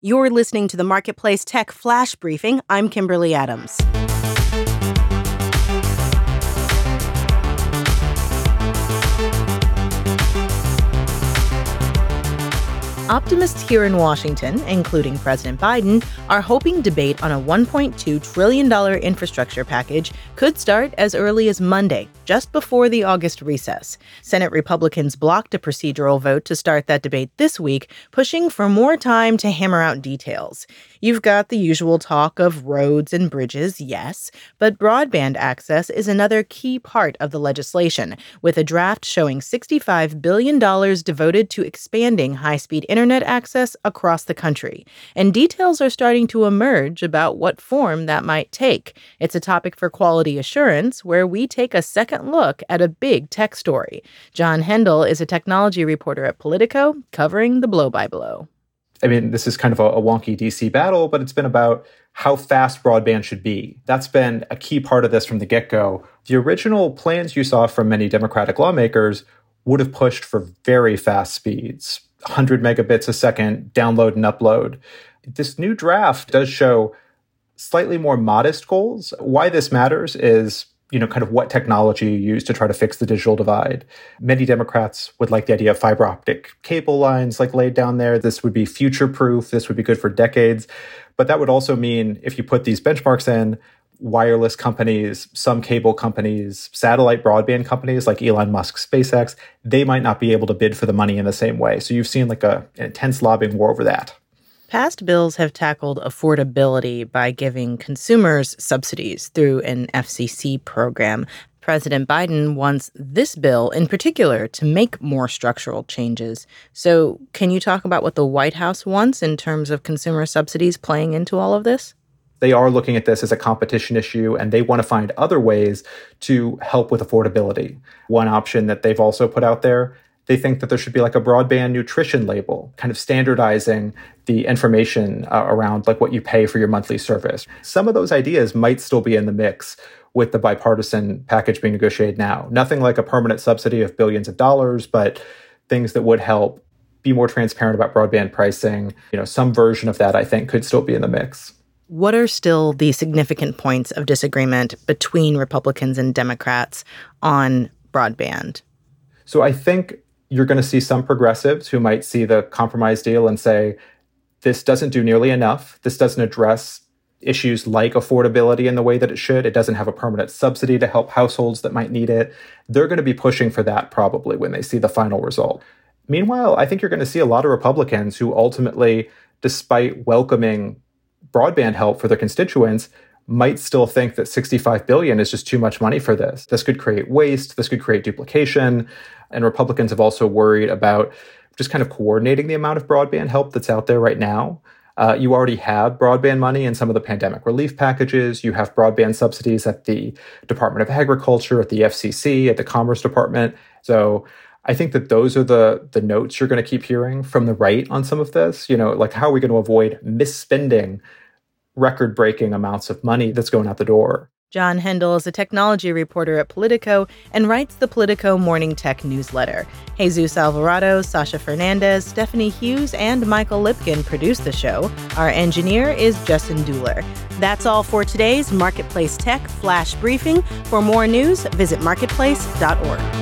You're listening to the Marketplace Tech Flash Briefing. I'm Kimberly Adams. Optimists here in Washington, including President Biden, are hoping debate on a $1.2 trillion infrastructure package could start as early as Monday, just before the August recess. Senate Republicans blocked a procedural vote to start that debate this week, pushing for more time to hammer out details. You've got the usual talk of roads and bridges, yes, but broadband access is another key part of the legislation, with a draft showing $65 billion devoted to expanding high-speed internet access across the country. And details are starting to emerge about what form that might take. It's a topic for Quality Assurance, where we take a second look at a big tech story. John Hendel is a technology reporter at Politico, covering the blow-by-blow. I mean, this is kind of a wonky DC battle, but it's been about how fast broadband should be. That's been a key part of this from the get-go. The original plans you saw from many Democratic lawmakers would have pushed for very fast speeds, 100 megabits a second, download and upload. This new draft does show slightly more modest goals. Why this matters is, kind of what technology you use to try to fix the digital divide. Many Democrats would like the idea of fiber optic cable lines laid down there. This would be future-proof. This would be good for decades. But that would also mean if you put these benchmarks in, wireless companies, some cable companies, satellite broadband companies like Elon Musk's SpaceX, they might not be able to bid for the money in the same way. So you've seen an intense lobbying war over that. Past bills have tackled affordability by giving consumers subsidies through an FCC program. President Biden wants this bill in particular to make more structural changes. So can you talk about what the White House wants in terms of consumer subsidies playing into all of this? They are looking at this as a competition issue, and they want to find other ways to help with affordability. One option that they've also put out there, they think that there should be a broadband nutrition label, kind of standardizing the information around what you pay for your monthly service. Some of those ideas might still be in the mix with the bipartisan package being negotiated now. Nothing like a permanent subsidy of billions of dollars, but things that would help be more transparent about broadband pricing. Some version of that, I think, could still be in the mix. What are still the significant points of disagreement between Republicans and Democrats on broadband? So I think you're going to see some progressives who might see the compromise deal and say, this doesn't do nearly enough. This doesn't address issues like affordability in the way that it should. It doesn't have a permanent subsidy to help households that might need it. They're going to be pushing for that probably when they see the final result. Meanwhile, I think you're going to see a lot of Republicans who ultimately, despite welcoming broadband help for their constituents, might still think that $65 billion is just too much money for this. This could create waste. This could create duplication. And Republicans have also worried about just kind of coordinating the amount of broadband help that's out there right now. You already have broadband money in some of the pandemic relief packages. You have broadband subsidies at the Department of Agriculture, at the FCC, at the Commerce Department. So I think that those are the notes you're going to keep hearing from the right on some of this. How are we going to avoid misspending record-breaking amounts of money that's going out the door? John Hendel is a technology reporter at Politico and writes the Politico Morning Tech newsletter. Jesus Alvarado, Sasha Fernandez, Stephanie Hughes, and Michael Lipkin produce the show. Our engineer is Justin Dueller. That's all for today's Marketplace Tech Flash Briefing. For more news, visit marketplace.org.